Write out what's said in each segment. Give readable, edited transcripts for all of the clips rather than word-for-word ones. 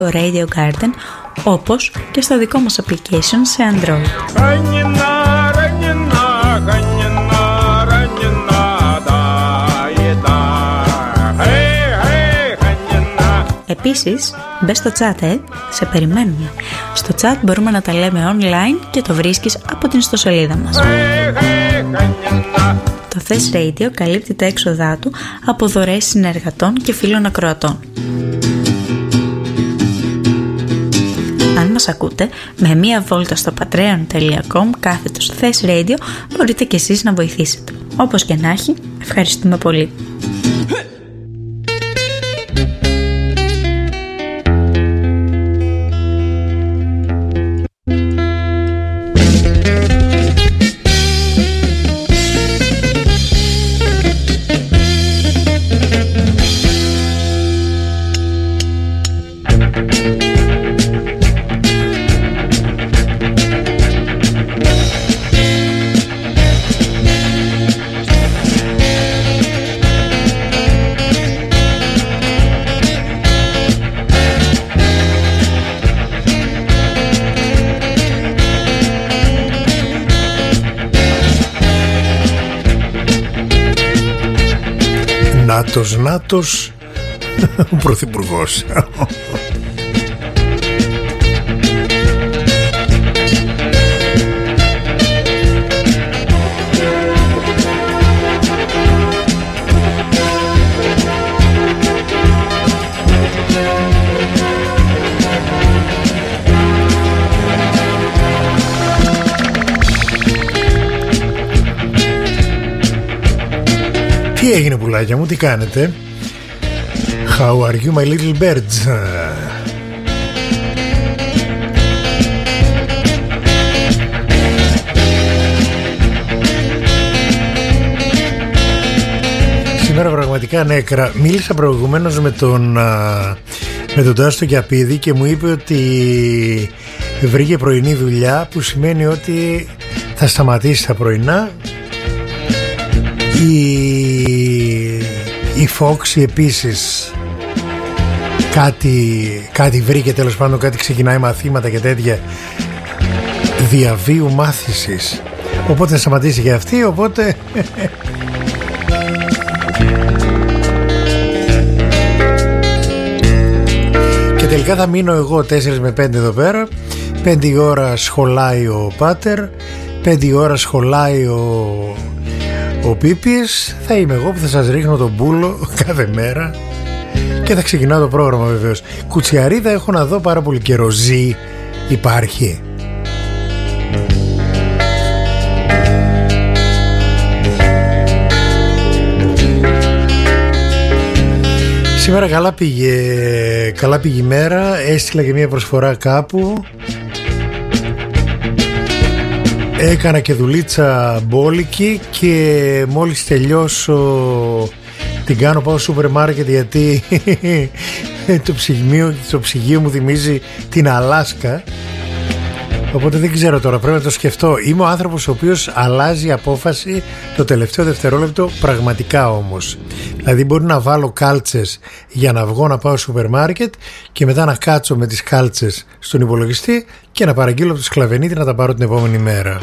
Radio Garden, όπως και στο δικό μας application σε Android. Επίσης, μπες στο chat, σε περιμένουμε. Στο chat μπορούμε να τα λέμε online και το βρίσκεις από την ιστοσελίδα μας. Το Thess Radio καλύπτει τα έξοδά του από δωρεές συνεργατών και φίλων ακροατών. Αν μας ακούτε, με μία βόλτα στο patreon.com/Thess Radio μπορείτε και εσείς να βοηθήσετε. Όπως και να έχει, ευχαριστούμε πολύ. Νάτος ο Πρωθυπουργός. Τι έγινε πουλάκια μου, τι κάνετε? How are you my little birds? Σήμερα πραγματικά νέκρα. Μίλησα προηγουμένως με τον Τάστο Κιαπίδη και μου είπε ότι βρήκε πρωινή δουλειά, που σημαίνει ότι θα σταματήσει τα πρωινά. Η Fox επίσης κάτι βρήκε, τέλος πάντων κάτι ξεκινάει, μαθήματα και τέτοια διαβίου μάθησης, οπότε θα σταματήσει και αυτή, οπότε και τελικά θα μείνω εγώ 4 με 5 εδώ πέρα. 5 η ώρα σχολάει ο Πάτερ, 5 η ώρα σχολάει ο Πίπης, θα είμαι εγώ που θα σας ρίχνω τον μπούλο κάθε μέρα και θα ξεκινάω το πρόγραμμα βεβαίως. Κουτσιαρίδα έχω να δω πάρα πολύ καιρό. Ζει, υπάρχει? Σήμερα καλά πήγε η μέρα, έστειλα και μια προσφορά κάπου. Έκανα και δουλίτσα μπόλικη και μόλις τελειώσω την κάνω, πάω στο σούπερ μάρκετ, γιατί το ψυγείο μου θυμίζει την Αλάσκα. Οπότε δεν ξέρω τώρα, πρέπει να το σκεφτώ. Είμαι ο άνθρωπος ο οποίος αλλάζει απόφαση το τελευταίο δευτερόλεπτο, πραγματικά όμως. Δηλαδή μπορεί να βάλω κάλτσες για να βγω να πάω στο σούπερ μάρκετ και μετά να κάτσω με τις κάλτσες στον υπολογιστή και να παραγγείλω από το σκλαβενίτη να τα πάρω την επόμενη μέρα.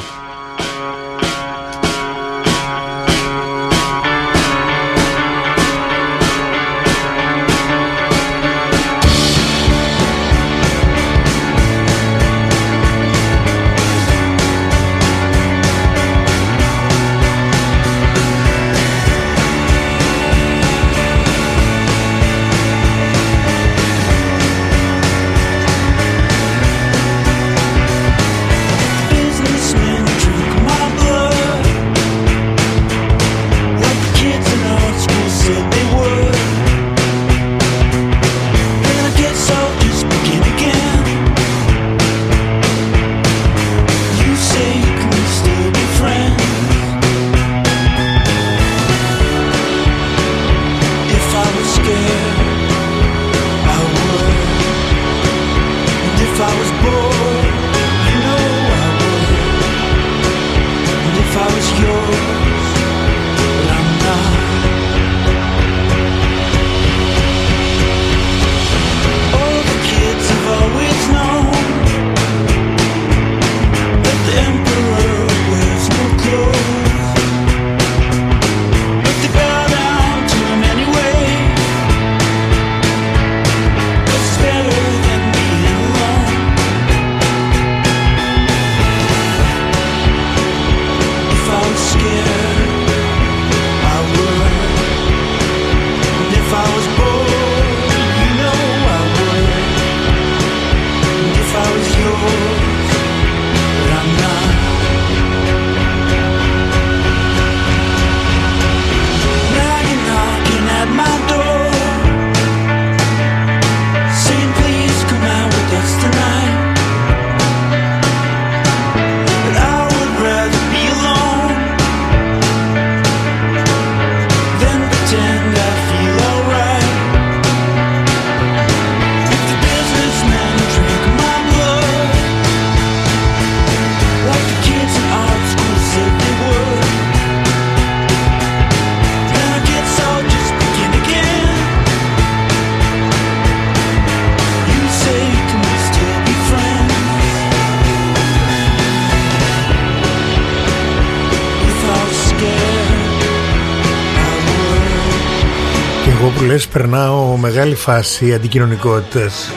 που λες περνάω μεγάλη φάση αντικοινωνικότητας.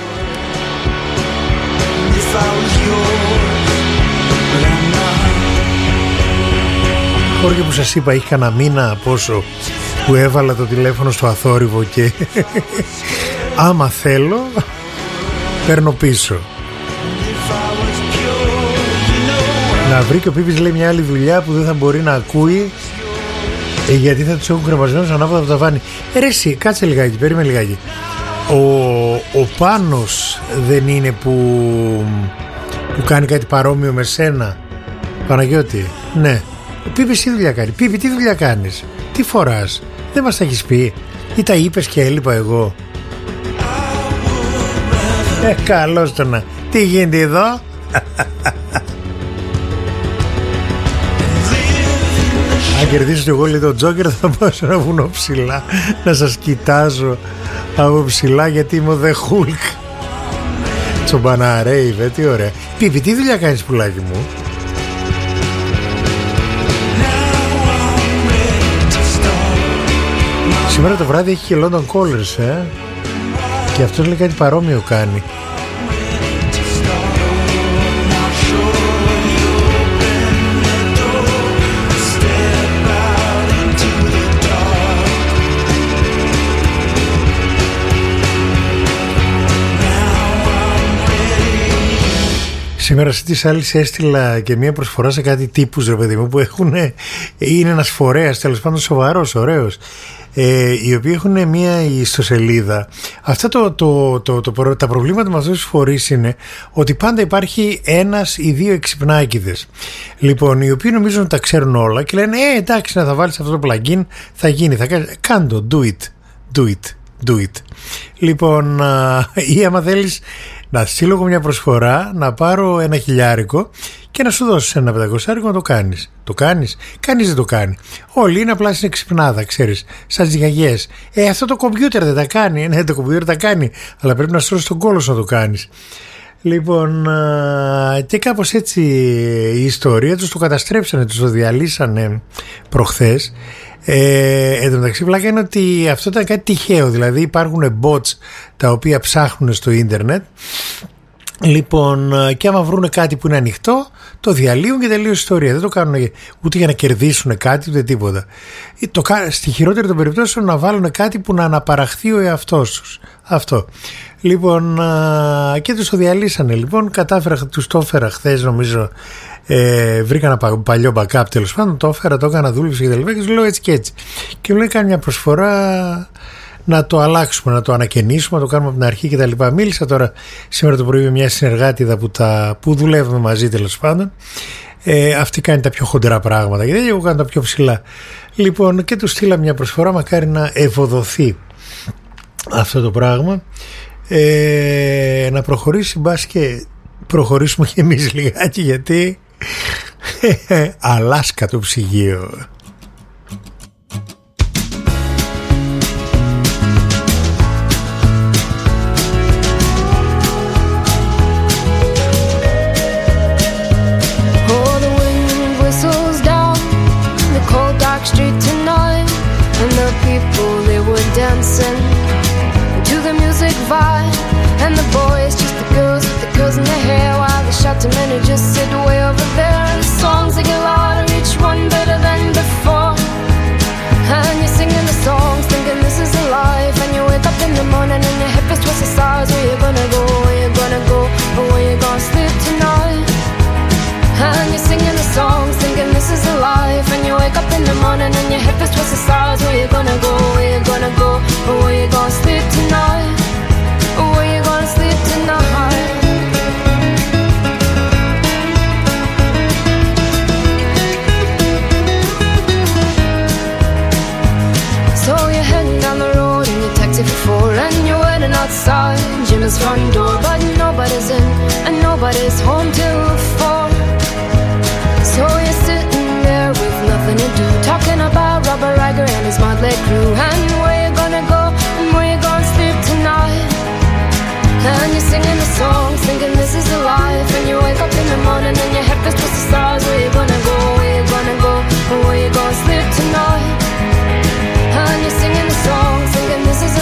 Χώρια που σας είπα, έχει κανένα μήνα πόσο που έβαλα το τηλέφωνο στο αθόρυβο και άμα θέλω παίρνω πίσω. Να βρει και ο Πίπης λέει μια άλλη δουλειά που δεν θα μπορεί να ακούει γιατί θα τους έχουν κρεμασμένους ανάποδα από τα ταβάνι. Ρε εσύ, κάτσε λιγάκι, περίμενε λιγάκι. Ο Πάνος δεν είναι που κάνει κάτι παρόμοιο με σένα, Παναγιώτη? Ναι. Ο Πίπης τι δουλειά κάνει? Πίπη, τι δουλειά κάνεις? Τι φοράς? Δεν μας τα έχεις πει? Ή τα είπες και έλειπα εγώ? Καλώς το να. Τι γίνεται εδώ? Αν κερδίσω εγώ λέει το Τζόκερ θα πάω σε ένα βουνό ψηλά να σας κοιτάζω από ψηλά γιατί είμαι ο The Hulk. Τσομπαναρέιβε, τι ωραία. Πίπη, τι δουλειά κάνεις πουλάκι μου? Σήμερα το βράδυ έχει και London Callers, και αυτός λέει κάτι παρόμοιο κάνει. Σήμερα στις άλλες έστειλα και μια προσφορά σε κάτι τύπους, ρε παιδί μου, που είναι ένας φορέας, τέλος πάντων σοβαρός, ωραίος, οι οποίοι έχουν μια ιστοσελίδα. Αυτά τα προβλήματα με αυτούς τους φορείς είναι ότι πάντα υπάρχει ένας ή δύο εξυπνάκηδες, λοιπόν, οι οποίοι νομίζουν ότι τα ξέρουν όλα και λένε εντάξει, να θα βάλεις αυτό το plugin, θα γίνει, θα κάνεις, κάντο, do it. Λοιπόν, ή άμα θέλεις να στείλω εγώ μια προσφορά, να πάρω ένα 1.000 και να σου δώσω ένα 500 να το κάνεις. Το κάνεις? Κανείς δεν το κάνει. Όλοι είναι απλά στην εξυπνάδα, ξέρεις, σαν τις γιαγιές. Αυτό το κομπιούτερ δεν τα κάνει. Ναι, το κομπιούτερ τα κάνει, αλλά πρέπει να στρώσεις τον κόλο να το κάνεις. Λοιπόν, και κάπως έτσι η ιστορία τους το καταστρέψανε, τους το διαλύσανε προχθές. Εν τω μεταξύ πλάκα είναι ότι αυτό ήταν κάτι τυχαίο, δηλαδή υπάρχουν bots τα οποία ψάχνουν στο ίντερνετ, λοιπόν, και άμα βρουν κάτι που είναι ανοιχτό το διαλύουν και τελείωσε η ιστορία. Δεν το κάνουν ούτε για να κερδίσουν κάτι ούτε τίποτα. Στη χειρότερη των περιπτώσεων να βάλουν κάτι που να αναπαραχθεί ο εαυτός τους. Αυτό. Λοιπόν, και τους το διαλύσανε. Λοιπόν, τους το έφερα χθες, νομίζω. Βρήκα ένα παλιό backup, τέλος πάντων, το έφερα, το έκανα, δούλευσε και τα λοιπά και του λέω έτσι και έτσι. Και μου λέει κάνει μια προσφορά να το αλλάξουμε, να το ανακαινήσουμε, να το κάνουμε από την αρχή κτλ. Μίλησα τώρα σήμερα το πρωί με μια συνεργάτηδα που δουλεύουμε μαζί, τέλος πάντων. Αυτή κάνει τα πιο χοντρά πράγματα και εγώ κάνω τα πιο ψηλά. Λοιπόν, και του στείλα μια προσφορά, μακάρι να ευοδοθεί αυτό το πράγμα, να προχωρήσει, μπας και προχωρήσουμε και εμείς λιγάκι, γιατί Αλάσκα το ψυγείο. Dancing to the music vibe, and the boys, just the girls with the curls in their hair, while the shouting men who just sit way over there. And the songs they get louder, each one better than before. And you're singing the songs, thinking this is a life. And you wake up in the morning and your hip is twisted sides. Where you gonna go? Where you gonna go? Or where you gonna sleep tonight? And you're singing the songs, thinking this is a life. And you wake up in the morning and your hip is twisted sides. Where you gonna go? Where you gonna go? Or where you gonna sleep tonight? Or where you gonna sleep tonight? So you're heading down the road in your taxi for 4, and you're waiting outside Jim's front door, but nobody's in and nobody's home till 4. So you're sitting there with nothing to do, talking about Robert Riger and his motley crew, and where you gonna go and where you gonna sleep tonight. And you're singing the songs, thinking this is a life. And you wake up in the morning and your head feels twisted the stars. Where you gonna go? Where you gonna go? And where you gonna sleep tonight? And you're singing the songs, thinking this is a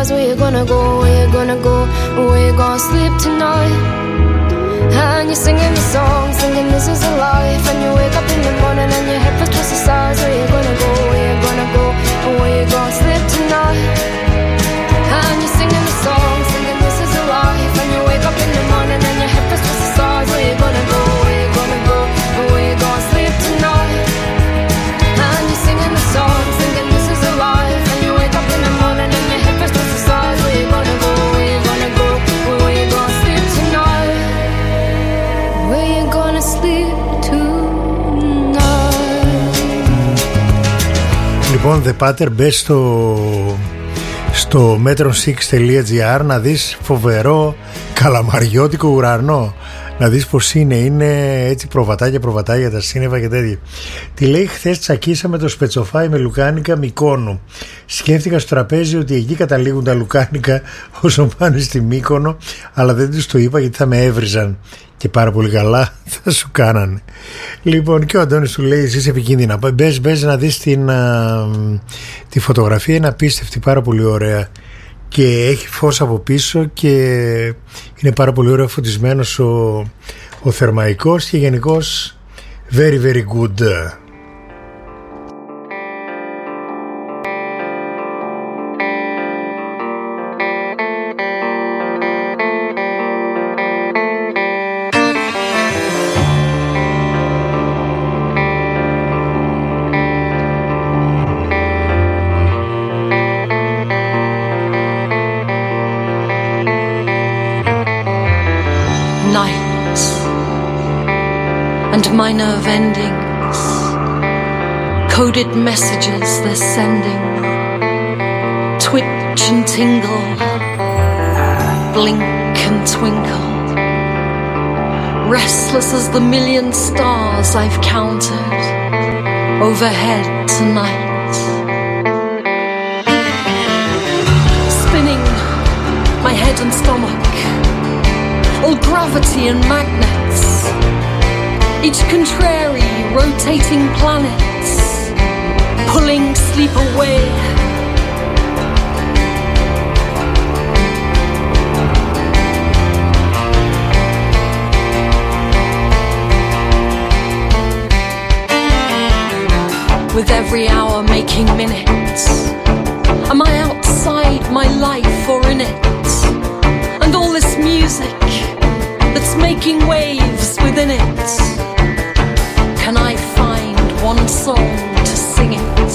stars. Where you gonna go, where you gonna go, where you gonna sleep tonight? And you're singing the song, singing this is a life. And you wake up in the morning and your head feels twice the size. Where you gonna go, where you gonna go, where you gonna sleep tonight? And you're singing the song, singing this is a life. And you wake up in the morning and your head feels twice the size. Where you gonna go, where you gonna go, where you gonna sleep tonight? And you're singing the song, singing this is a life. And you wake up in the morning and your head feels twice the size. Where you gonna go, where you gonna go, where you gonna sleep tonight? Where you gonna sleep tonight? Λοιπόν, The Pater, μπες στο metron6.gr να δεις φοβερό καλαμαριώτικο ουρανό. Να δεις πως είναι έτσι προβατάκια τα σύννεφα και τέτοια. Τι λέει, χθες τσακίσαμε το σπετσοφάι με λουκάνικα Μυκόνο. Σκέφτηκα στο τραπέζι ότι εκεί καταλήγουν τα λουκάνικα όσο πάνε στη Μύκονο, αλλά δεν τους το είπα γιατί θα με έβριζαν και πάρα πολύ καλά θα σου κάνανε. Λοιπόν, και ο Αντώνης του λέει, εσύ είσαι επικίνδυνα, μπες να δεις τη φωτογραφία, είναι απίστευτη, πάρα πολύ ωραία και έχει φως από πίσω και είναι πάρα πολύ ωραία φωτισμένος ο θερμαϊκός και γενικώς very very good. Minor endings, coded messages they're sending, twitch and tingle, blink and twinkle, restless as the million stars I've counted overhead tonight. Spinning my head and stomach, all gravity and magnets, each contrary rotating planets, pulling sleep away. With every hour making minutes, am I outside my life or in it? And all this music that's making waves within it, can I find one song to sing it?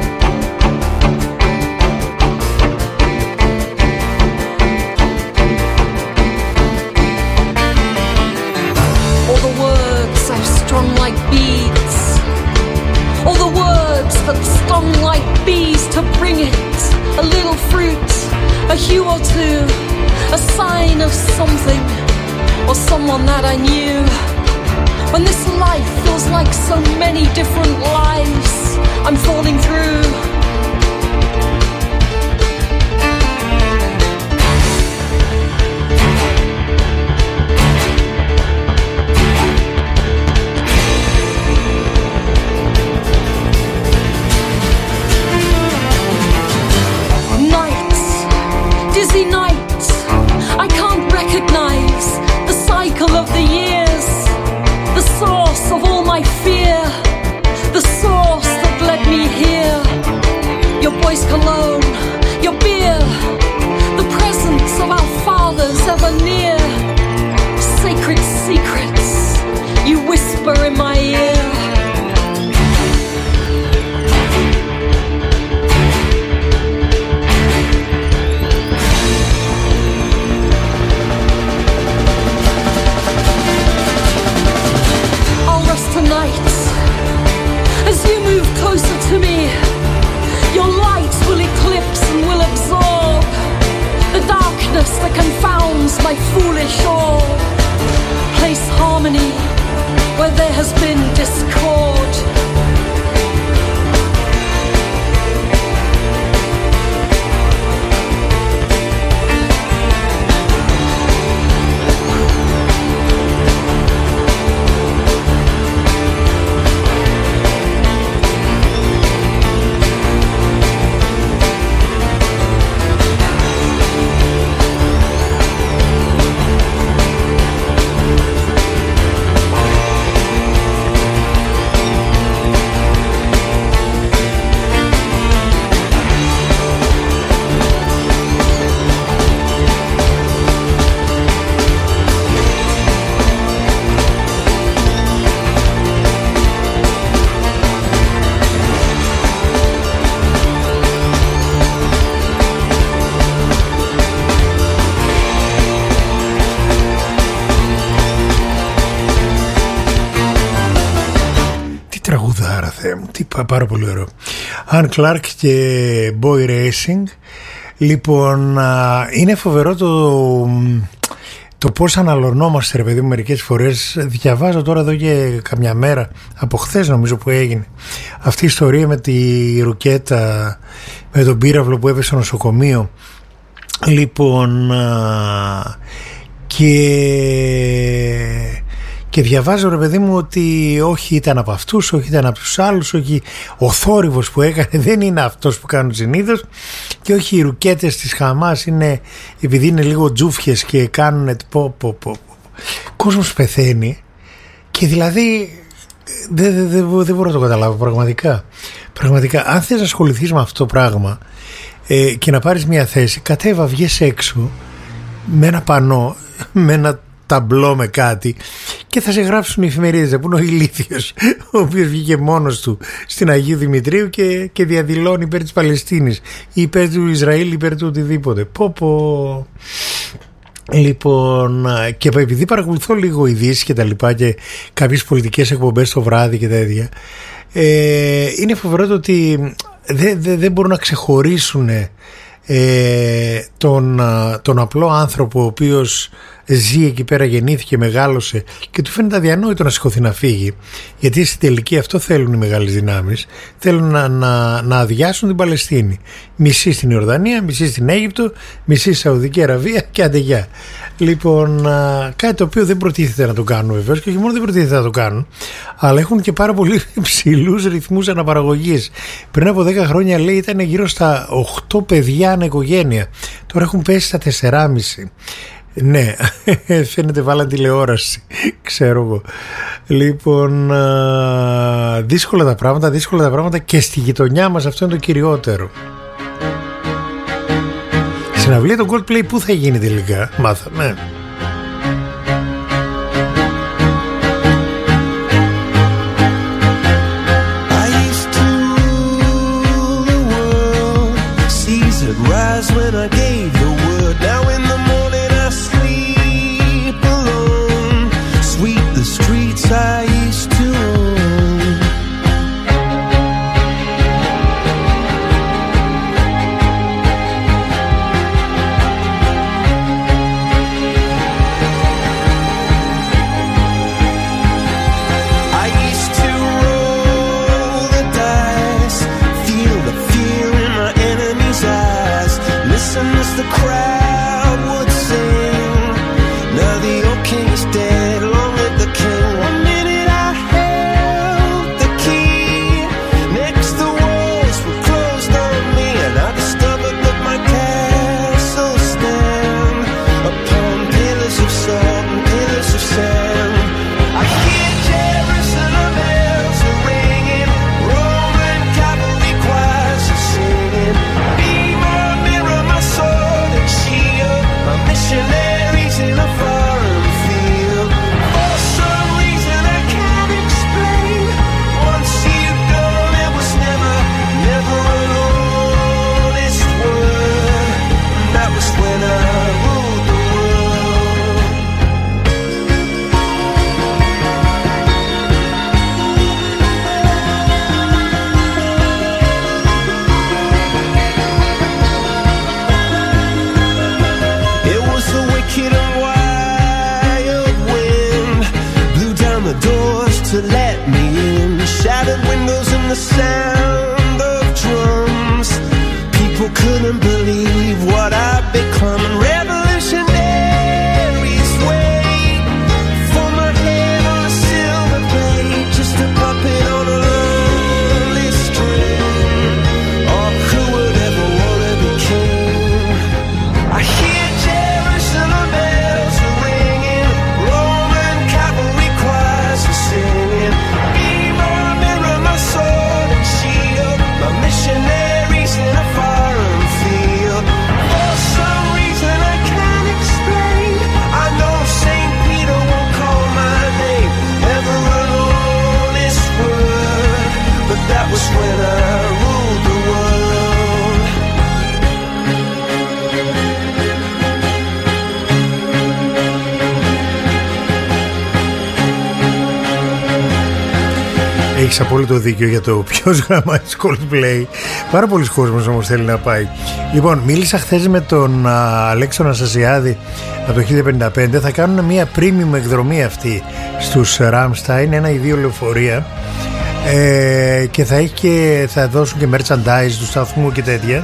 All the words I've strung like beads, all the words that stung like bees to bring it, a little fruit, a hue or two, a sign of something or someone that I knew. When this life feels like so many different lives I'm falling through. Nights, dizzy nights, I can't recognize the cycle of the years, the source of all my fear, the source that led me here. Your boy's cologne, your beer, the presence of our fathers ever near. Sacred secrets you whisper in my ear. Tonight, as you move closer to me, your light will eclipse and will absorb the darkness that confounds my foolish awe. Place harmony where there has been discord. Θεέ μου, τι πάρα πολύ ωραίο. Ann Clark και Boy Racing. Λοιπόν, είναι φοβερό το πώς αναλωνόμαστε, ρε παιδί μου, μερικές φορές. Διαβάζω τώρα εδώ και καμιά μέρα, από χθες νομίζω που έγινε, αυτή η ιστορία με τη ρουκέτα, με τον πύραυλο που έπεσε στο νοσοκομείο. Λοιπόν, και διαβάζω, ρε παιδί μου, ότι όχι ήταν από αυτούς, όχι ήταν από τους άλλους, όχι ο θόρυβος που έκανε δεν είναι αυτός που κάνουν συνήθως, και όχι οι ρουκέτες της Χαμάς είναι, επειδή είναι λίγο τζούφιες και κάνουν κόσμος πεθαίνει. Και δηλαδή δεν μπορώ να το καταλάβω πραγματικά. Αν θες να ασχοληθείς με αυτό το πράγμα και να πάρεις μια θέση, κατέβα, βγες έξω με ένα πανό, με ένα ταμπλό με κάτι, και θα σε γράψουν οι εφημερίδες που είναι ο ηλίθιος ο οποίος βγήκε μόνος του στην Αγίου Δημητρίου και διαδηλώνει υπέρ της Παλαιστίνης ή υπέρ του Ισραήλ, υπέρ του οτιδήποτε. Λοιπόν, και επειδή παρακολουθώ λίγο ειδήσεις και τα λοιπά και κάποιες πολιτικές εκπομπές το βράδυ και τέτοια, είναι φοβερό το ότι δεν μπορούν να ξεχωρίσουν τον απλό άνθρωπο ο οποίος ζει εκεί πέρα, γεννήθηκε, μεγάλωσε και του φαίνεται αδιανόητο να σηκωθεί να φύγει, γιατί στην τελική αυτό θέλουν οι μεγάλες δυνάμεις. Θέλουν να αδειάσουν την Παλαιστίνη, μισή στην Ιορδανία, μισή στην Αίγυπτο, μισή στη Σαουδική Αραβία και αντεγιά. Λοιπόν, κάτι το οποίο δεν προτίθεται να το κάνουν βεβαίως, και όχι μόνο δεν προτίθεται να το κάνουν, αλλά έχουν και πάρα πολύ ψηλούς ρυθμούς αναπαραγωγής. Πριν από 10 χρόνια, λέει, ήταν γύρω στα 8 παιδιά ανά οικογένεια. Τώρα έχουν πέσει στα 4,5. Ναι, φαίνεται βάλαν τηλεόραση, ξέρω εγώ. Λοιπόν, δύσκολα τα πράγματα και στη γειτονιά μας αυτό είναι το κυριότερο. Η συναυλία των Coldplay πού θα γίνει τελικά, μάθαμε. I used to own. I used to roll the dice, feel the fear in my enemy's eyes, listen as the crowd would sing. Now the old king is dead, long live the king. To let me in, shattered windows and the sound of drums. People couldn't believe what I'd become. And revolutionaries wait for my head on a silver plate, just a puppet on a lonely string. Oh, who would ever want to be king? I hear Jerusalem bells ringing, Roman cavalry choirs are singing. Be my mirror, my sword and shield. Έχεις απόλυτο δίκιο για το ποιος γραμμάζει Coldplay. Πάρα πολλοί κόσμος όμως θέλει να πάει. Λοιπόν, μίλησα χθες με τον Αλέξο Αναστασιάδη από το 1055. Θα κάνουν μια premium εκδρομή αυτή στους Rammstein, 1 ή 2 λεωφορεία, και θα έχει και θα δώσουν και merchandise του σταθμού και τέτοια.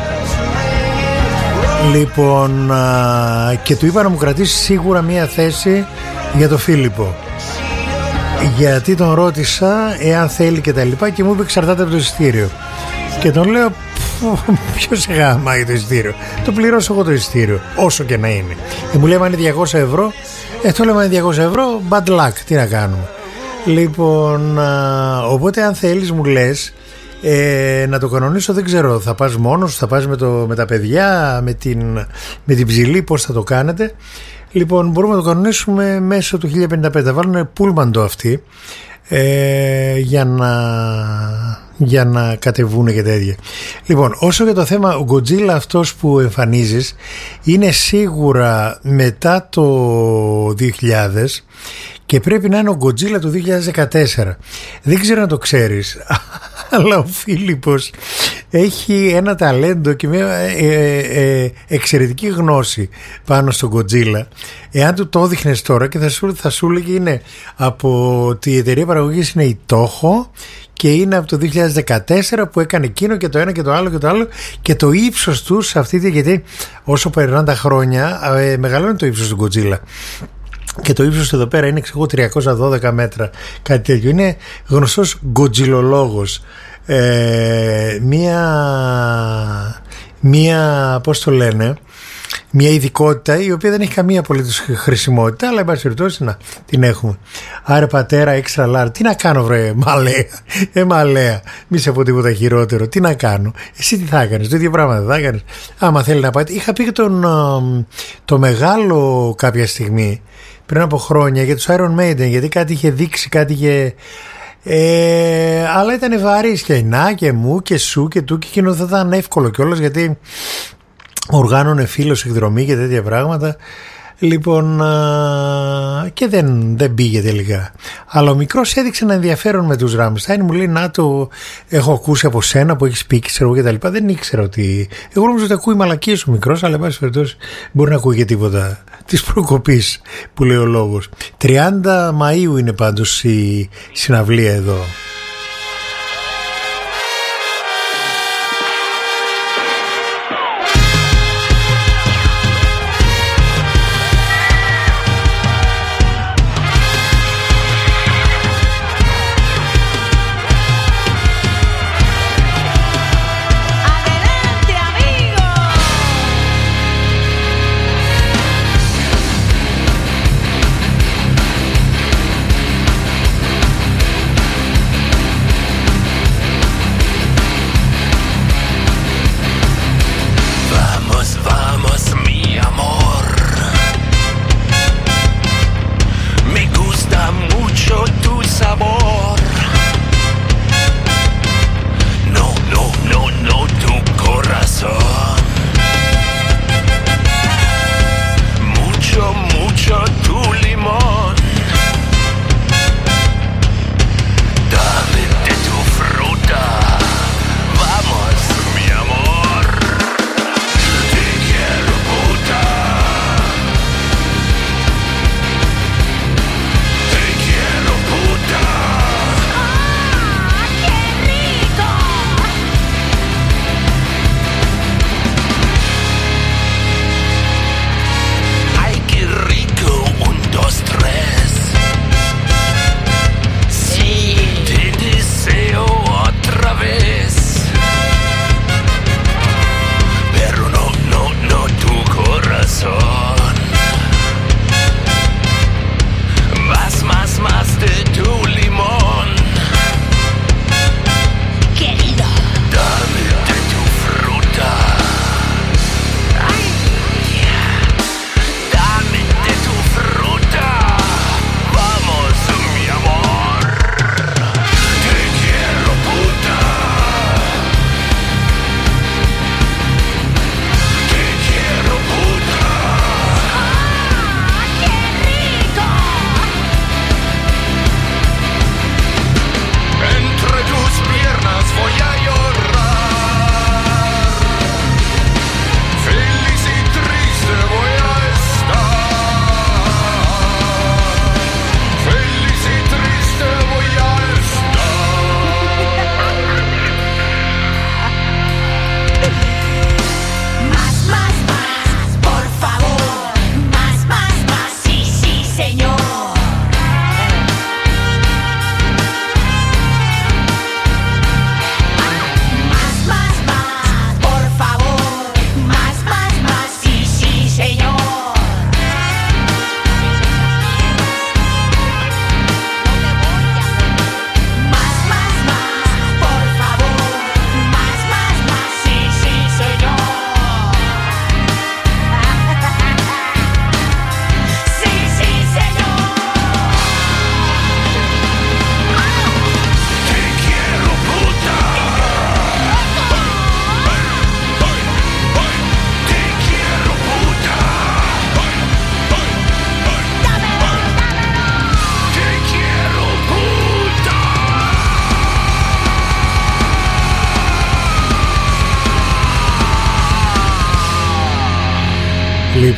Λοιπόν, και του είπα να μου κρατήσει σίγουρα μια θέση για το Φίλιππο, γιατί τον ρώτησα εάν θέλει και τα λοιπά και μου είπε εξαρτάται από το εισιτήριο. Και τον λέω, ποιος σε γαμάει το εισιτήριο? Το πληρώσω εγώ το εισιτήριο, όσο και να είναι. Και μου λέει, αν είναι 200 ευρώ, το λέμε, είναι 200 ευρώ, bad luck, τι να κάνουμε. Λοιπόν, οπότε αν θέλεις μου λες, να το κανονίσω, δεν ξέρω, θα πας μόνος, θα πας με τα παιδιά, με την ψηλή, πώς θα το κάνετε? Λοιπόν, μπορούμε να το κανονίσουμε μέσω του 1055. Θα βάλουν πούλμαντο αυτοί, για να κατεβούν και τέτοια. Λοιπόν, όσο για το θέμα, ο Godzilla αυτός που εμφανίζεις είναι σίγουρα μετά το 2000 και πρέπει να είναι ο Godzilla του 2014. Δεν ξέρω αν το ξέρεις, αλλά ο Φίλιππος έχει ένα ταλέντο και μια εξαιρετική γνώση πάνω στον Godzilla. Εάν του το έδειχνες τώρα και θα σου έλεγε, είναι από τη εταιρεία παραγωγής είναι η Toho και είναι από το 2014 που έκανε εκείνο και το ένα και το άλλο και το άλλο, και το ύψος του σε αυτή τη, γιατί όσο περνάνε τα χρόνια μεγαλώνει το ύψος του Godzilla. Και το ύψος εδώ πέρα είναι 312 μέτρα, κάτι τέτοιο. Είναι γνωστός γκοτζιλολόγος. Μία πώς το λένε, μια ειδικότητα η οποία δεν έχει καμία απολύτως χρησιμότητα, αλλά εν πάση περιπτώσει να την έχουμε. Άρα πατέρα extra large, τι να κάνω βρε μαλέα, μη σε πω τίποτα χειρότερο, τι να κάνω? Εσύ τι θα έκανες? Το ίδιο πράγμα δεν θα έκανες? Άμα θέλει να πάει. Είχα πει και το μεγάλο κάποια στιγμή πριν από χρόνια για τους Iron Maiden, γιατί κάτι είχε δείξει, κάτι είχε... αλλά ήταν βαρύς και να και μου και σου και του, και εκείνο θα ήταν εύκολο κιόλας, γιατί οργάνωνε φίλος εκδρομή και τέτοια πράγματα. Λοιπόν, και δεν πήγε τελικά. Αλλά ο μικρός έδειξε ένα ενδιαφέρον με τους Rammstein. Μου λέει, να το έχω ακούσει από σένα που έχεις πει, ξέρω και τα λοιπά. Δεν ήξερα ότι... Εγώ νόμιζα ότι ακούει μαλακίες ο μικρός, αλλά εν πάση περιπτώσει μπορεί να ακούει και τίποτα της προκοπής που λέει ο λόγος. 30 Μαΐου είναι πάντως η συναυλία εδώ.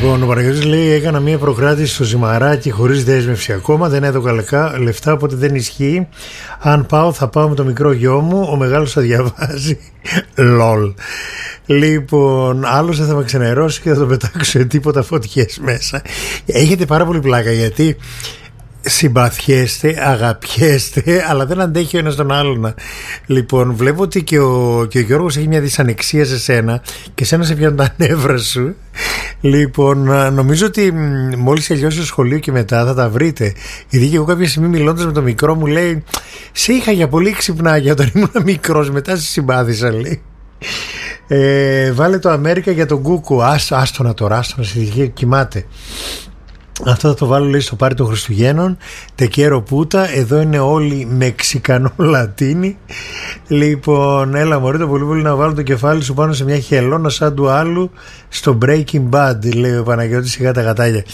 Λοιπόν, ο Παναγιώτης λέει: έκανα μία προκράτηση στο Ζυμαράκι χωρίς δέσμευση ακόμα. Δεν έδωκα λεφτά, οπότε δεν ισχύει. Αν πάω, θα πάω με το μικρό γιο μου. Ο μεγάλος θα διαβάζει. Λολ. Λοιπόν, άλλος δεν θα με ξενερώσει και θα το πετάξω σε τίποτα φωτιές μέσα. Έχετε πάρα πολύ πλάκα γιατί συμπαθιέστε, αγαπιέστε, αλλά δεν αντέχει ο ένας τον άλλον. Λοιπόν, βλέπω ότι και ο Γιώργος έχει μια δυσανεξία σε σένα και σένα σε πιάνουν τα νεύρα σου. Λοιπόν, νομίζω ότι μόλις τελειώσει το σχολείο και μετά θα τα βρείτε. Γιατί και εγώ κάποια στιγμή μιλώντας με το μικρό μου λέει: σε είχα για πολύ ξυπνάκια όταν ήμουν μικρός, μετά σε συμπάθησα, λέει. Βάλε το Αμέρικα για τον Κούκου. Άστονα τώρα, άστονα, σε κοιμάται. Αυτό θα το βάλω, λέει, στο πάρτι των Χριστουγέννων. Τεκέρο πούτα. Εδώ είναι όλοι Μεξικανό-Λατίνοι. Λοιπόν, έλα μωρέ, το πολύ πολύ να βάλω το κεφάλι σου πάνω σε μια χελώνα σαν του άλλου στο Breaking Bad, λέει ο Παναγιώτης, σιγά τα γατάκια.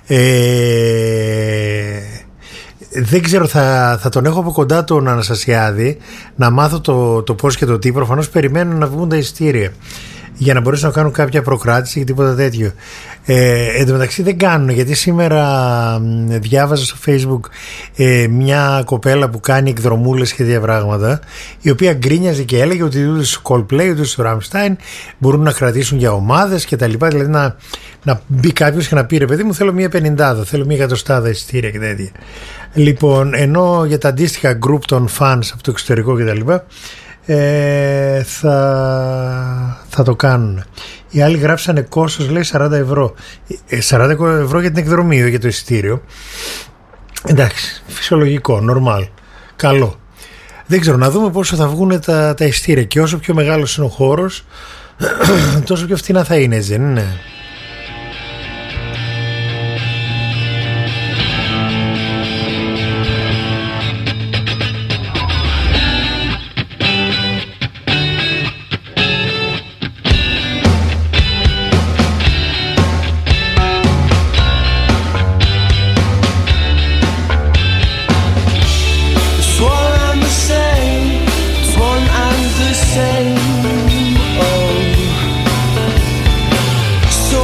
Δεν ξέρω, θα τον έχω από κοντά τον Αναστασιάδη να μάθω το πώς και το τι. Προφανώς περιμένω να βγουν τα ειστήρια για να μπορέσω να κάνω κάποια προκράτηση ή τίποτα τέτοιο. Εν τω μεταξύ δεν κάνουν, γιατί σήμερα διάβαζα στο Facebook μια κοπέλα που κάνει εκδρομούλες και τέτοια πράγματα, η οποία γκρίνιαζε και έλεγε ότι ούτε στο Coldplay ούτε στο Rammstein μπορούν να κρατήσουν για ομάδες και τα λοιπά. Δηλαδή να μπει κάποιος και να πει: ρε παιδί μου, θέλω μία 50, θέλω μία 100 εισιτήρια και τέτοια. Λοιπόν, ενώ για τα αντίστοιχα group των fans από το εξωτερικό και τα λοιπά, θα το κάνουν. Οι άλλοι γράψανε κόστος, λέει 40 ευρώ. 40 ευρώ για την εκδρομή, για το εισιτήριο. Εντάξει, φυσιολογικό, normal, καλό. Δεν ξέρω, να δούμε πόσο θα βγουν τα εισιτήρια. Και όσο πιο μεγάλος είναι ο χώρος, τόσο πιο φτηνά θα είναι, δεν είναι? So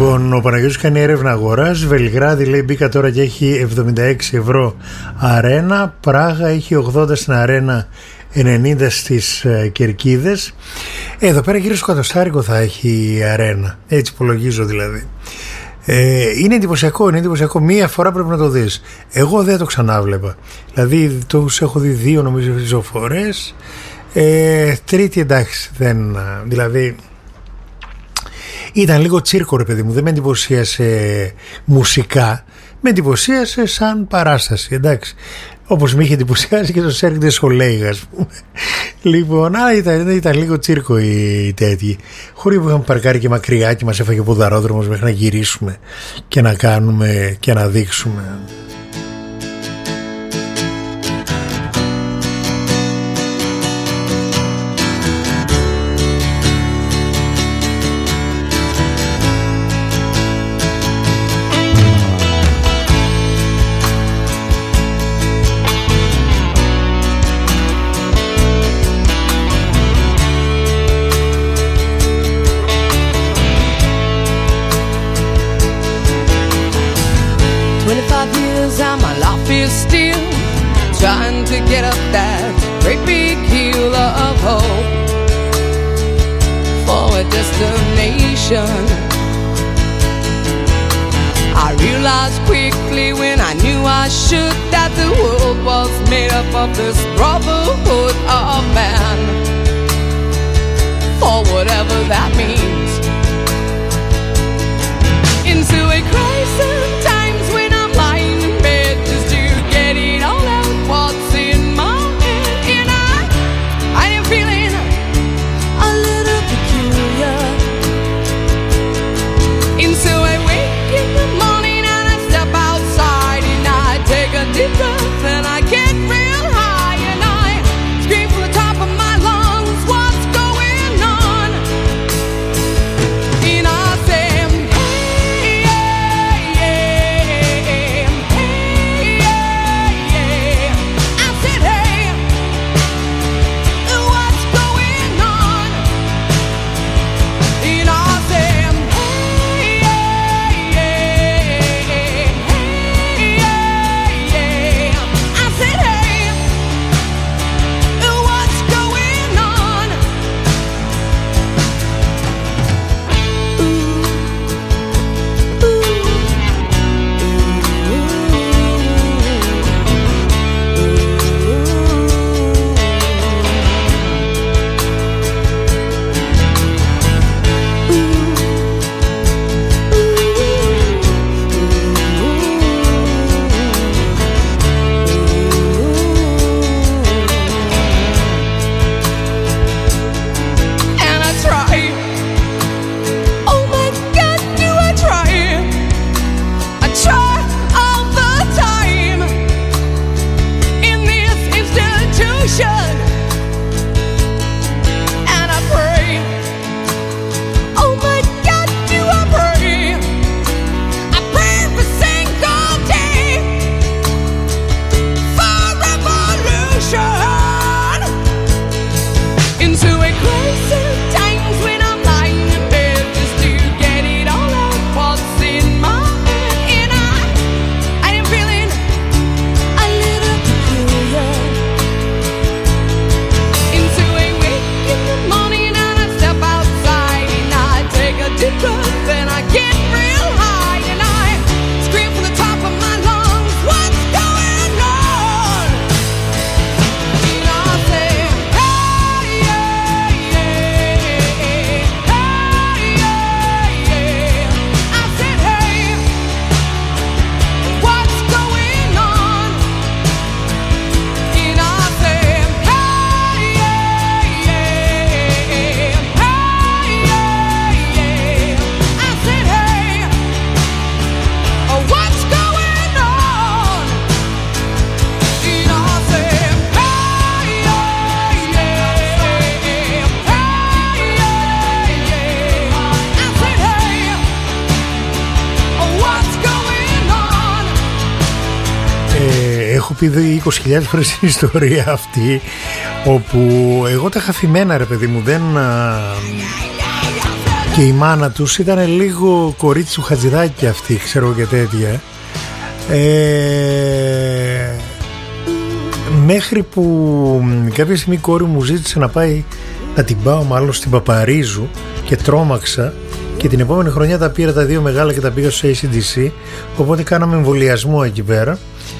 Λοιπόν, ο Παναγιώτης κάνει έρευνα αγοράς. Βελιγράδι λέει μπήκα τώρα και έχει 76 ευρώ αρένα. Πράγα έχει 80 στην αρένα, 90 στις Κερκίδες. Εδώ πέρα γύρω στο κατοστάρικο θα έχει η αρένα. Έτσι υπολογίζω δηλαδή. Είναι εντυπωσιακό, είναι εντυπωσιακό. Μία φορά πρέπει να το δεις. Εγώ δεν το ξανάβλεπα. Δηλαδή τους έχω δει 2 νομίζω φορές. Τρίτη εντάξει δεν. Δηλαδή ήταν λίγο τσίρκο ρε παιδί μου. Δεν με εντυπωσίασε μουσικά. Με εντυπωσίασε σαν παράσταση. Εντάξει. Όπως με είχε εντυπωσιάσει και το Cirque du Soleil, ας πούμε. Λοιπόν, ήταν λίγο τσίρκο οι τέτοιοι. Χωρίς που είχαμε παρκάρει και μακριά και μας έφαγε ο ποδαρόδρομος μέχρι να γυρίσουμε και να κάνουμε και να δείξουμε. 25 years and my life is still trying to get up that great big hill of hope for a destination. I realized quickly when I knew I should that the world was made up of this brotherhood of man, for whatever that means. Into a crisis times when I'm lying in bed just to get it all out what's in my head, and I am feeling a little peculiar. And so I wake in the morning and I step outside and I take a deep breath and I get real high and I scream from the top of my lungs, what's going on? And I say, hey, hey, hey. I said, hey, what's going on? And I said, hey, I said, hey, what's going on? And I try. Oh my God, do I try? I try all the time in this institution, and I pray. Oh my God, do I pray? I pray every single day for revolution. Into a crisis times when I'm lying in bed just to get it all out what's in my head, and I am feeling a little peculiar. Into a wake in the morning and I step outside and I take a deep breath and I get real high and I scream from the top of my lungs, what's going on? And I say, hey, I said, hey, what's going on? And I said, hey, I said, hey, what's going on? And I said, what's going on? Έχω πει 20.000 φορές την ιστορία αυτή, όπου εγώ τα είχα φημένα ρε παιδί μου, και η μάνα τους ήταν λίγο κορίτσι του Χατζηδάκη αυτή, ξέρω και τέτοια. Μέχρι που κάποια στιγμή η κόρη μου ζήτησε να πάει, να την πάω μάλλον στην Παπαρίζου, και τρόμαξα, και την επόμενη χρονιά τα πήρα τα δύο μεγάλα και τα πήγα στο AC/DC, οπότε κάναμε εμβολιασμό εκεί πέρα.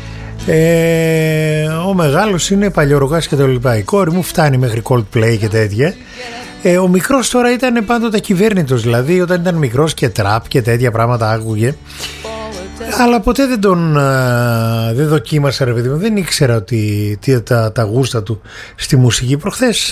Ο μεγάλος είναι παλιορογάς και τα λοιπά. Η κόρη μου φτάνει μέχρι Coldplay και τέτοια. Ο μικρός τώρα ήταν πάντοτε ακυβέρνητος, δηλαδή όταν ήταν μικρός και τραπ και τέτοια πράγματα άκουγε, αλλά ποτέ δεν δοκίμασα, ρε παιδί μου, δεν ήξερα ότι τα γούστα του στη μουσική. Προχθές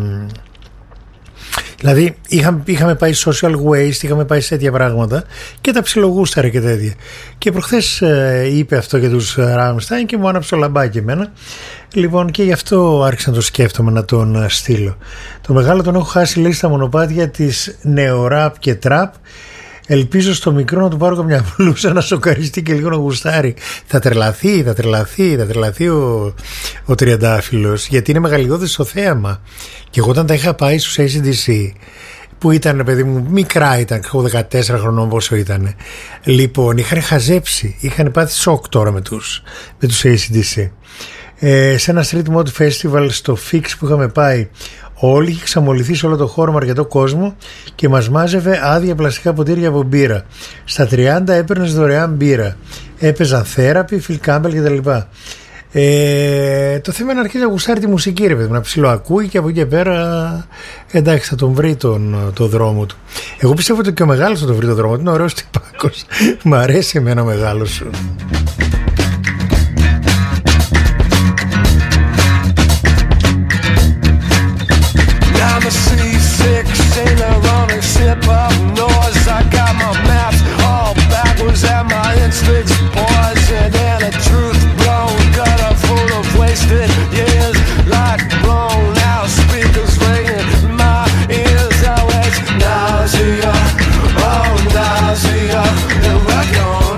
δηλαδή είχαμε πάει social waste, είχαμε πάει σε τέτοια πράγματα και τα ψιλογούσταρε και τέτοια. Και προχθές είπε αυτό για τους Rammstein και μου άναψε το λαμπάκι εμένα. Λοιπόν, και γι' αυτό άρχισα να το σκέφτομαι να τον στείλω. Το μεγάλο τον έχω χάσει, λέει, στα μονοπάτια της νεοράπ και τραπ. Ελπίζω στο μικρό να του πάρω καμιά μπλούζα να σοκαριστεί και λίγο να γουστάρει. Θα τρελαθεί ο τριαντάφυλλος, γιατί είναι μεγαλειώδης στο θέαμα. Και εγώ όταν τα είχα πάει στους AC/DC, που ήταν, παιδί μου, μικρά ήταν, 14 χρονών πόσο ήταν, λοιπόν, είχαν χαζέψει, είχαν πάθει σοκ τώρα με τους AC/DC. Σε ένα street mode festival στο Fix που είχαμε πάει, όλοι είχε ξαμολυθεί σε όλο το χώρο με αρκετό κόσμο και μας μάζευε άδεια πλαστικά ποτήρια από μπύρα. Στα 30 έπαιρνες δωρεάν μπύρα. Έπαιζαν Therapy, Phil Campbell κτλ. Το θέμα είναι να αρχίσει να γουστάρει τη μουσική, ρε παιδί, να ψιλοακούει, και από εκεί και πέρα εντάξει, θα τον βρει το δρόμο του. Εγώ πιστεύω ότι και ο μεγάλος θα τον βρει το δρόμο του. Είναι ωραίος τυπάκος. Μ' αρέσει εμένα ο μεγάλος σου. I'm a C6 sailor on a ship up north. I got my maps all backwards and my instincts poison and a truth blown, gutter full of wasted years, like blown out speakers ringing in my ears. Oh, it's nausea, oh nausea, and we're gone.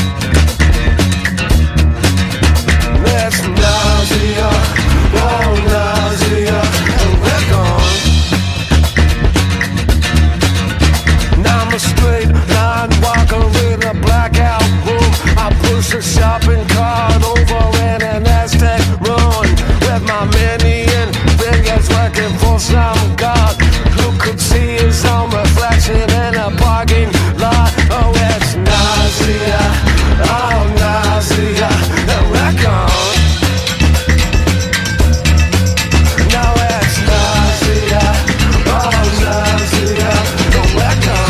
It's nausea, oh nausea, and we're gone. A straight line walker in a blackout room. I push a shopping cart over in an Aztec ruin with my many fingers working for some god who could see his own reflection in a parking lot. Oh, it's nausea, oh nausea, and we're gone. Now it's nausea, oh nausea, and we're gone.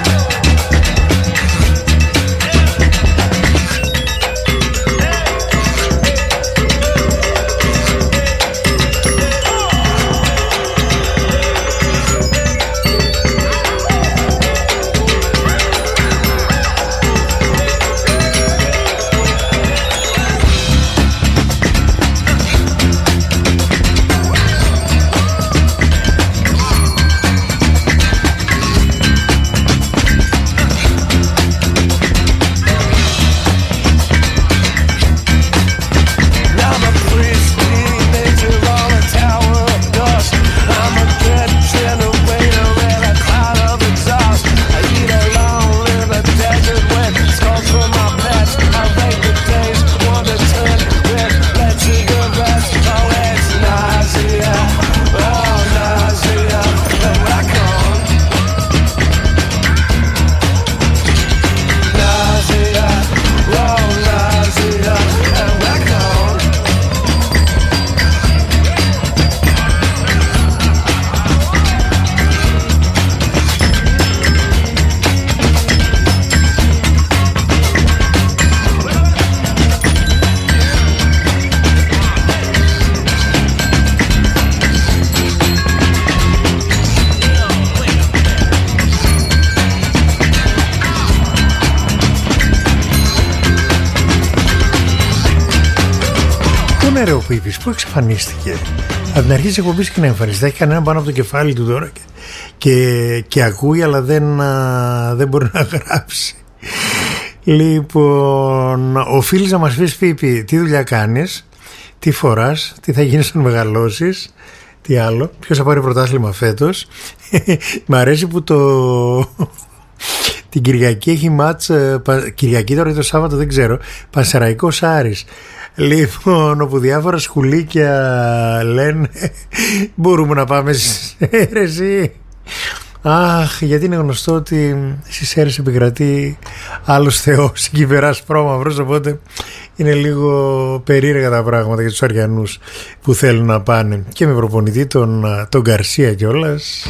Ο Πίπης που εξαφανίστηκε από την αρχή της εκπομπής και να εμφανιστεί, έχει κανένα πάνω από το κεφάλι του τώρα και ακούει, αλλά δεν μπορεί να γράψει. Λοιπόν, οφείλεις να μας πεις, Πίπη, τι δουλειά κάνεις, τι φοράς, τι θα γίνεις όταν μεγαλώσεις, Τι άλλο, ποιος θα πάρει πρωτάθλημα φέτος? Μ' αρέσει που την Κυριακή έχει μάτς, Κυριακή τώρα ή το Σάββατο δεν ξέρω, Πανσεραϊκός Άρης. Λοιπόν, όπου διάφορα σκουλίκια λένε μπορούμε να πάμε στις αίρεση. Αχ, γιατί είναι γνωστό ότι στις αίρες επικρατεί άλλος θεός, κυβεράς πρόμαυρος, οπότε είναι λίγο περίεργα τα πράγματα για τους Αριανούς που θέλουν να πάνε. Και με προπονητή τον Γκαρσία κιόλας.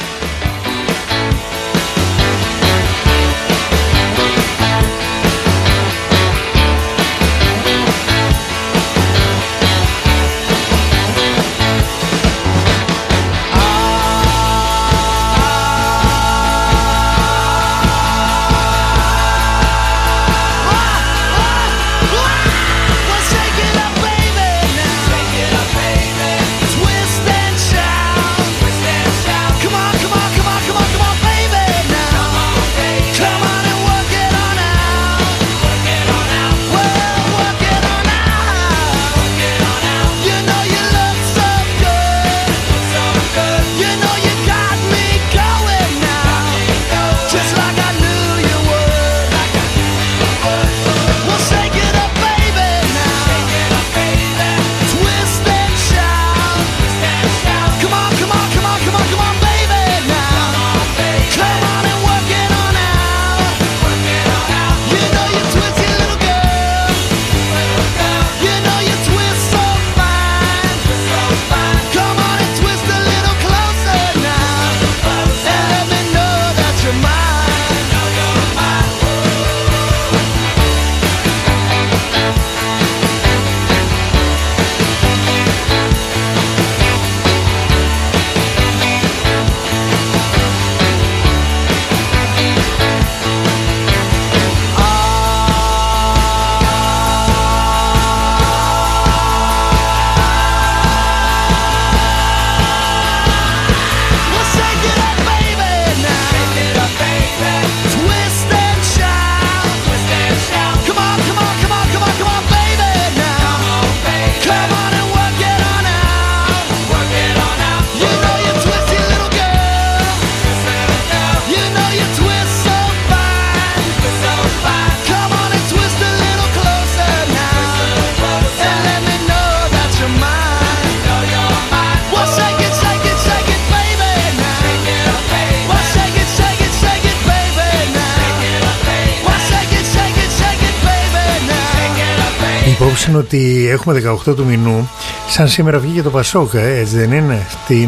Υπόψη είναι ότι έχουμε 18 του μηνού. Σαν σήμερα βγήκε το Πασόκ, έτσι δεν είναι,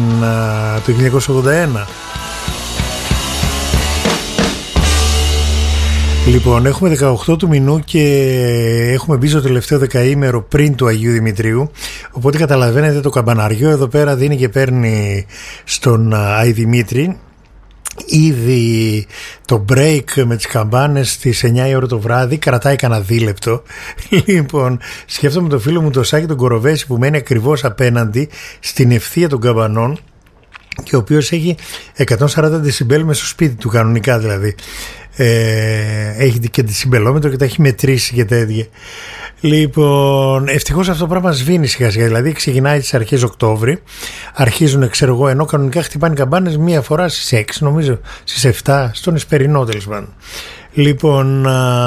το 1981. Λοιπόν, έχουμε 18 του μηνού και έχουμε μπει στο τελευταίο δεκαήμερο πριν του Αγίου Δημητρίου. Οπότε καταλαβαίνετε, το καμπαναριό εδώ πέρα δίνει και παίρνει στον Άι Δημήτρη. Ήδη το break με τις καμπάνες στις 9 η ώρα το βράδυ κρατάει κανένα δίλεπτο. Λοιπόν, σκέφτομαι τον φίλο μου τον Σάκη τον Κοροβέση που μένει ακριβώς απέναντι στην ευθεία των καμπανών και ο οποίος έχει 140 δεσιμπέλ μες στο σπίτι του, κανονικά δηλαδή. Έχει και τη συμπελόμετρο και τα έχει μετρήσει και τέτοια. Λοιπόν, ευτυχώς αυτό το πράγμα σβήνει σιγά σιγά. Δηλαδή ξεκινάει τις αρχές Οκτώβρη, αρχίζουν, ξέρω εγώ, ενώ κανονικά χτυπάνε καμπάνες μία φορά στις 6, νομίζω στις 7, στον Εσπερινό τέλος πάντων. Λοιπόν,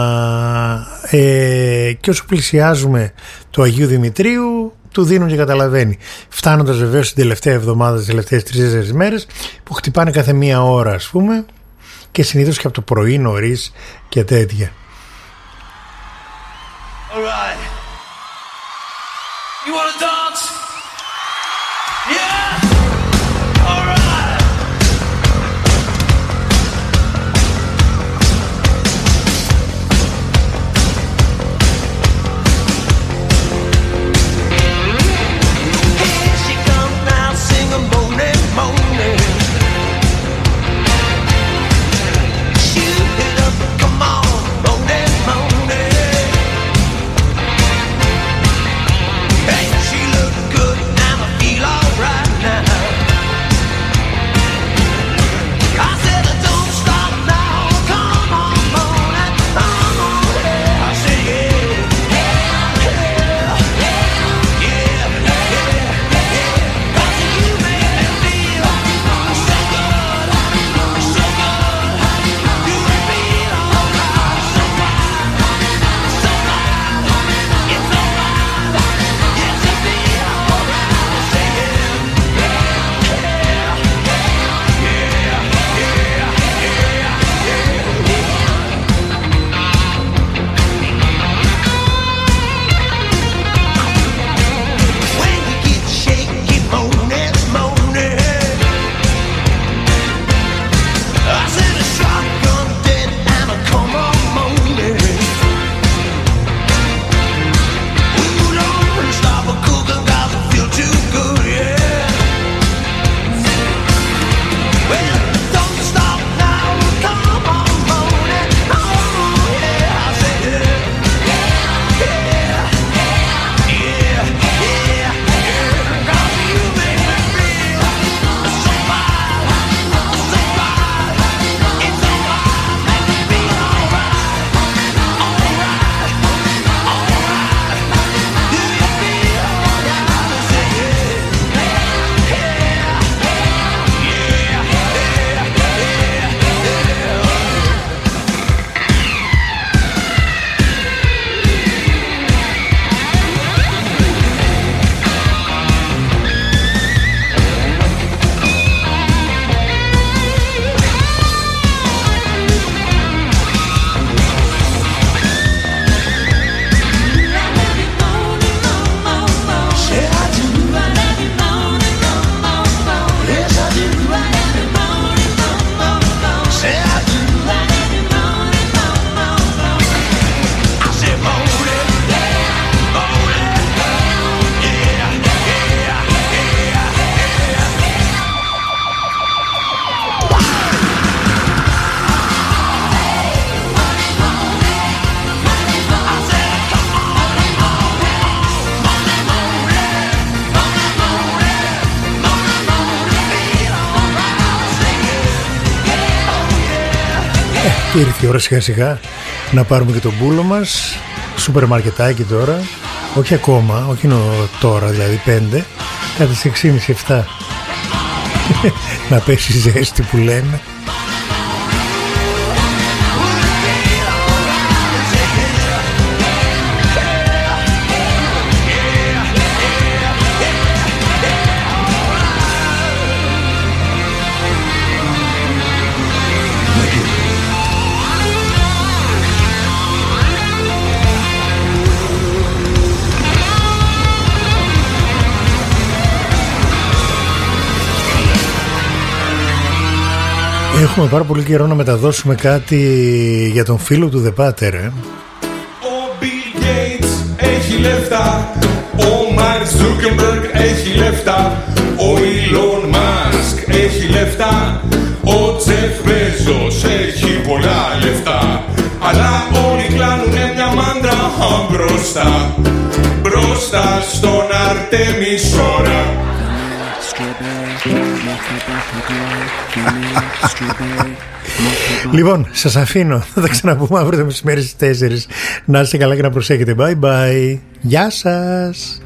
και όσο πλησιάζουμε το Αγίου Δημητρίου, του δίνουν και καταλαβαίνει. Φτάνοντας βεβαίως την τελευταία εβδομάδα, τις τελευταίες 3-4 μέρες, που χτυπάνε κάθε μία ώρα, ας πούμε, και συνήθως και από το πρωί νωρίς και τέτοια. Alright. You wanna dance? Yeah? Alright. Here she comes now, singing moaning, moaning. Shoot it up, come on, moaning, moaning. Hey, she look good and I feel alright now. Και ήρθε η ώρα σιγά σιγά να πάρουμε και τον πούλο μας. Σούπερ μαρκετάκι τώρα. Όχι ακόμα, όχι τώρα δηλαδή 5. Κάτι σε 6,5-7. Να πέσει ζέστη που λένε. Έχουμε πάρα πολύ καιρό να μεταδώσουμε κάτι για τον φίλο του The Pater. Ο Bill Gates έχει λεφτά, ο Mark Zuckerberg έχει λεφτά, ο Elon Musk έχει λεφτά, ο Jeff Bezos έχει πολλά λεφτά, αλλά όλοι κλάνουνε μια μάντρα μπροστά, μπροστά στον Αρτεμισόρα. Λοιπόν, σας αφήνω. Θα τα ξαναπούμε αύριο το μεσημέρι στις 4. Να είστε καλά και να προσέχετε. Bye bye. Γεια σας.